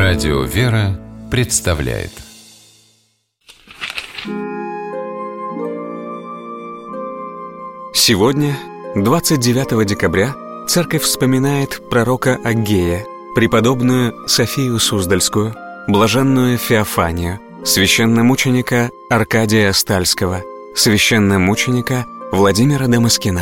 Радио «Вера» представляет. Сегодня, 29 декабря, Церковь вспоминает пророка Аггея, преподобную Софию Суздальскую, блаженную Феофанию, священномученика Аркадия Стальского, священномученика Владимира Дамаскина.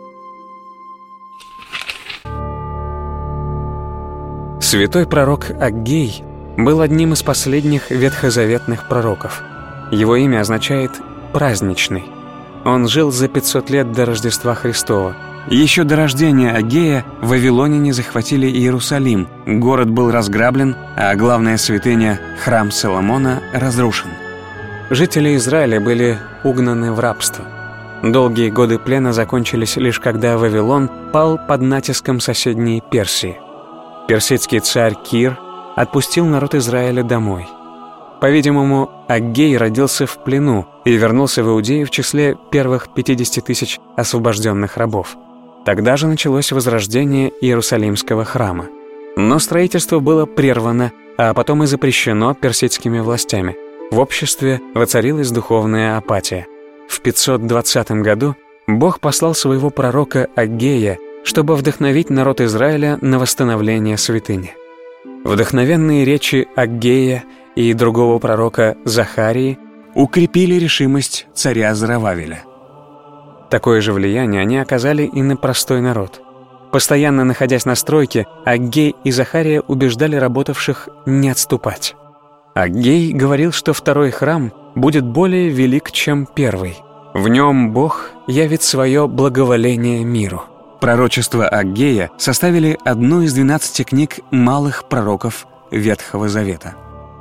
Святой пророк Аггей был одним из последних ветхозаветных пророков. Его имя означает «праздничный». Он жил за 500 лет до Рождества Христова. Еще до рождения Аггея вавилоняне захватили Иерусалим, город был разграблен, а главная святыня, храм Соломона, разрушен. Жители Израиля были угнаны в рабство. Долгие годы плена закончились лишь когда Вавилон пал под натиском соседней Персии. Персидский царь Кир отпустил народ Израиля домой. По-видимому, Аггей родился в плену и вернулся в Иудею в числе первых 50 тысяч освобожденных рабов. Тогда же началось возрождение Иерусалимского храма. Но строительство было прервано, а потом и запрещено персидскими властями. В обществе воцарилась духовная апатия. В 520 году Бог послал своего пророка Аггея, чтобы вдохновить народ Израиля на восстановление святыни. Вдохновенные речи Аггея и другого пророка Захарии укрепили решимость царя Зоровавеля. Такое же влияние они оказали и на простой народ. Постоянно находясь на стройке, Аггей и Захария убеждали работавших не отступать. Аггей говорил, что второй храм будет более велик, чем первый. В нем Бог явит свое благоволение миру. Пророчества Аггея составили одну из 12 книг малых пророков Ветхого Завета.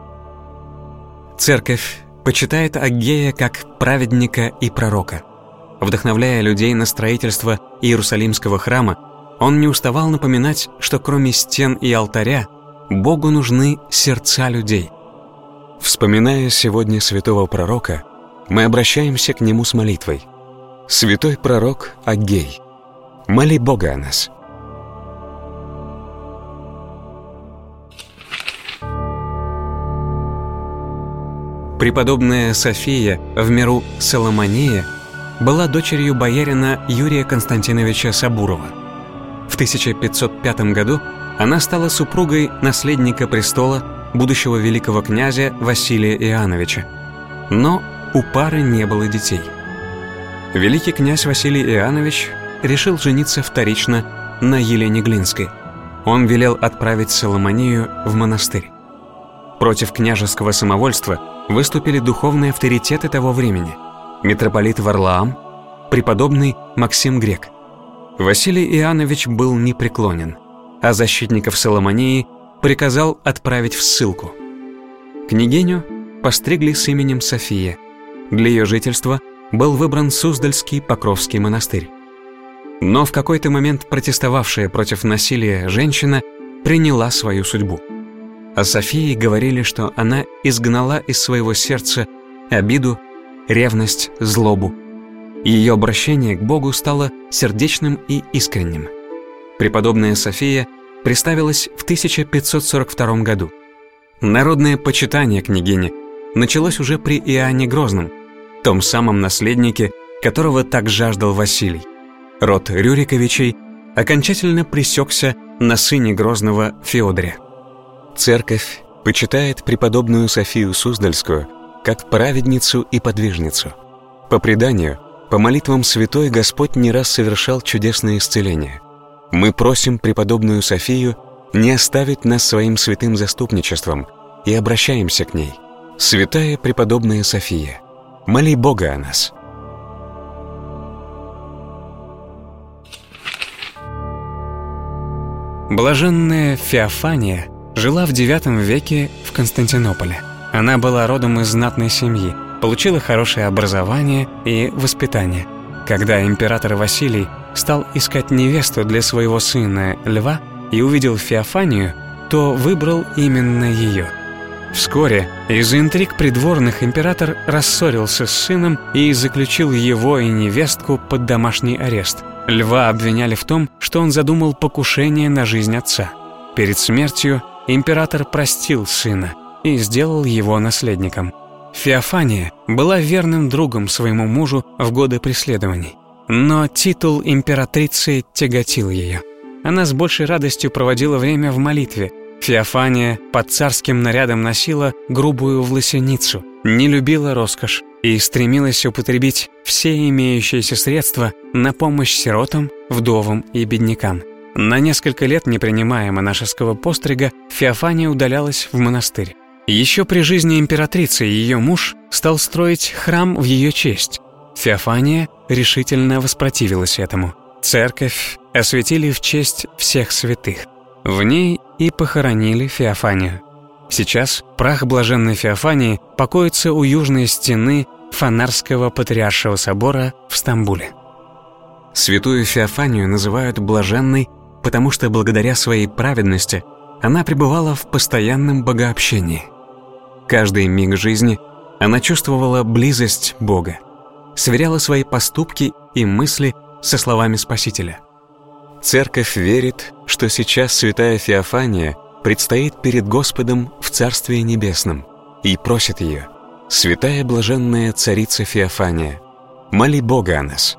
Церковь почитает Аггея как праведника и пророка. Вдохновляя людей на строительство Иерусалимского храма, он не уставал напоминать, что кроме стен и алтаря, Богу нужны сердца людей. Вспоминая сегодня святого пророка, мы обращаемся к нему с молитвой. Святой пророк Аггей, моли Бога о нас. Преподобная София в миру Соломония была дочерью боярина Юрия Константиновича Сабурова. В 1505 году она стала супругой наследника престола, будущего великого князя Василия Иоанновича. Но у пары не было детей. Великий князь Василий Иоаннович решил жениться вторично на Елене Глинской. Он велел отправить Соломонию в монастырь. Против княжеского самовольства выступили духовные авторитеты того времени: митрополит Варлаам, преподобный Максим Грек. Василий Иоаннович был непреклонен, а защитников Соломонии приказал отправить в ссылку. Княгиню постригли с именем София. Для ее жительства был выбран Суздальский Покровский монастырь. Но в какой-то момент протестовавшая против насилия женщина приняла свою судьбу. О Софии говорили, что она изгнала из своего сердца обиду, ревность, злобу. Ее обращение к Богу стало сердечным и искренним. Преподобная София представилась в 1542 году. Народное почитание княгини началось уже при Иоанне Грозном, том самом наследнике, которого так жаждал Василий. Род Рюриковичей окончательно пресекся на сыне Грозного Феодоре. Церковь почитает преподобную Софию Суздальскую как праведницу и подвижницу. По преданию, по молитвам святой Господь не раз совершал чудесные исцеления. Мы просим преподобную Софию не оставить нас своим святым заступничеством и обращаемся к ней. Святая преподобная София, моли Бога о нас. Блаженная Феофания жила в IX веке в Константинополе. Она была родом из знатной семьи, получила хорошее образование и воспитание. Когда император Василий стал искать невесту для своего сына Льва и увидел Феофанию, то выбрал именно ее. Вскоре из-за интриг придворных император рассорился с сыном и заключил его и невестку под домашний арест. Льва обвиняли в том, что он задумал покушение на жизнь отца. Перед смертью император простил сына и сделал его наследником. Феофания была верным другом своему мужу в годы преследований, но титул императрицы тяготил ее. Она с большей радостью проводила время в молитве. Феофания под царским нарядом носила грубую власеницу, не любила роскошь и стремилась употребить все имеющиеся средства на помощь сиротам, вдовам и беднякам. На несколько лет, не принимая монашеского пострига, Феофания удалялась в монастырь. Еще при жизни императрицы ее муж стал строить храм в ее честь. Феофания решительно воспротивилась этому. Церковь осветили в честь всех святых. В ней и похоронили Феофанию. Сейчас прах блаженной Феофании покоится у южной стены Фанарского патриаршего собора в Стамбуле. Святую Феофанию называют блаженной, потому что благодаря своей праведности она пребывала в постоянном богообщении. Каждый миг жизни она чувствовала близость Бога, сверяла свои поступки и мысли со словами Спасителя. Церковь верит, что сейчас святая Феофания предстоит перед Господом в Царстве Небесном и просит ее: «Святая блаженная царица Феофания, моли Бога о нас».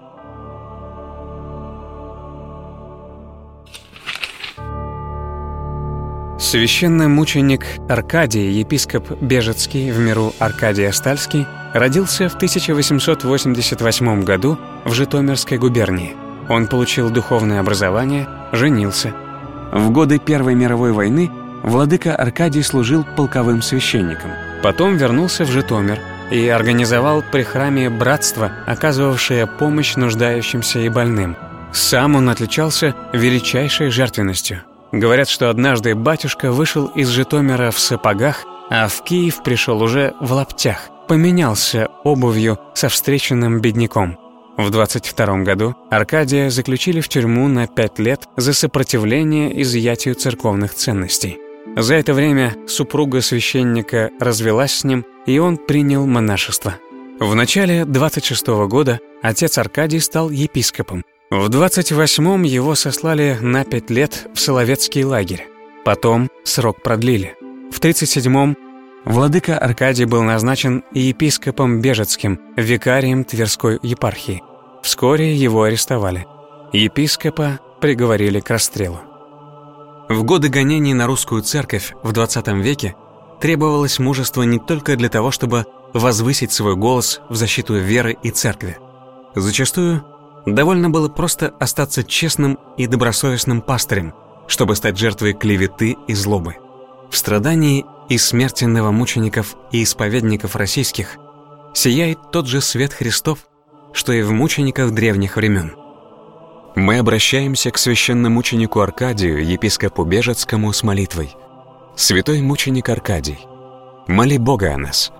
Священномученик Аркадий, епископ Бежецкий, в миру Аркадий Остальский, родился в 1888 году в Житомирской губернии. Он получил духовное образование, женился. В годы Первой мировой войны владыка Аркадий служил полковым священником. Потом вернулся в Житомир и организовал при храме братство, оказывавшее помощь нуждающимся и больным. Сам он отличался величайшей жертвенностью. Говорят, что однажды батюшка вышел из Житомира в сапогах, а в Киев пришел уже в лаптях, поменялся обувью со встреченным бедняком. В 22 году Аркадия заключили в тюрьму на 5 лет за сопротивление изъятию церковных ценностей. За это время супруга священника развелась с ним, и он принял монашество. В начале 26 года отец Аркадий стал епископом. В 28-м его сослали на 5 лет в Соловецкий лагерь. Потом срок продлили. В 37-м владыка Аркадий был назначен епископом Бежецким, викарием Тверской епархии. Вскоре его арестовали. Епископа приговорили к расстрелу. В годы гонений на русскую церковь в 20 веке требовалось мужество не только для того, чтобы возвысить свой голос в защиту веры и церкви. Зачастую довольно было просто остаться честным и добросовестным пастырем, чтобы стать жертвой клеветы и злобы. В страдании и смерти новомучеников и исповедников российских сияет тот же свет Христов, что и в мучениках древних времен. Мы обращаемся к священномученику Аркадию, епископу Бежецкому, с молитвой: «Святой мученик Аркадий, моли Бога о нас».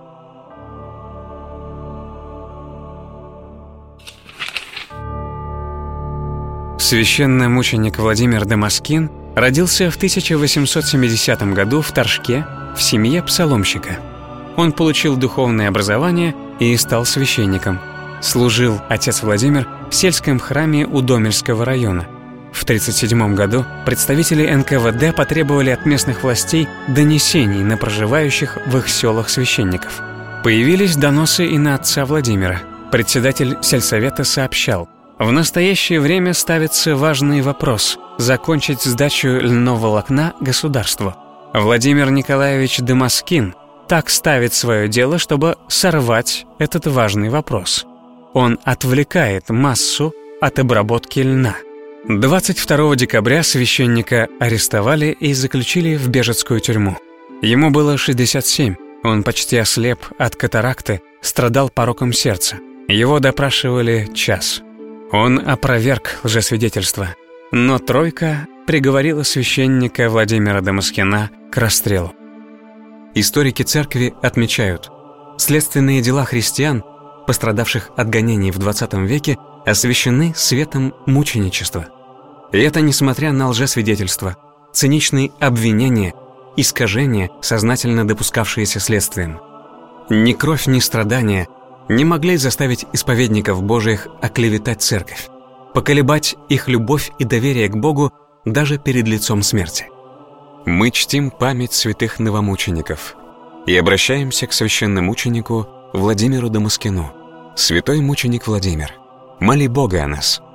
Священномученик Владимир Дамаскин родился в 1870 году в Торжке в семье псаломщика. Он получил духовное образование и стал священником. Служил отец Владимир в сельском храме Удомельского района. В 1937 году представители НКВД потребовали от местных властей донесений на проживающих в их селах священников. Появились доносы и на отца Владимира. Председатель сельсовета сообщал: в настоящее время ставится важный вопрос – закончить сдачу льноволокна государству. Владимир Николаевич Дамаскин так ставит свое дело, чтобы сорвать этот важный вопрос. Он отвлекает массу от обработки льна. 22 декабря священника арестовали и заключили в Бежецкую тюрьму. Ему было 67, он почти ослеп от катаракты, страдал пороком сердца. Его допрашивали час. Он опроверг лжесвидетельство, но тройка приговорила священника Владимира Дамаскина к расстрелу. Историки церкви отмечают: следственные дела христиан, пострадавших от гонений в 20 веке, освящены светом мученичества. И это несмотря на лжесвидетельства, циничные обвинения, искажения, сознательно допускавшиеся следствием. Ни кровь, ни страдания не могли заставить исповедников Божиих оклеветать церковь, поколебать их любовь и доверие к Богу даже перед лицом смерти. Мы чтим память святых новомучеников и обращаемся к священномученику Владимиру Дамаскину. Святой мученик Владимир, моли Бога о нас.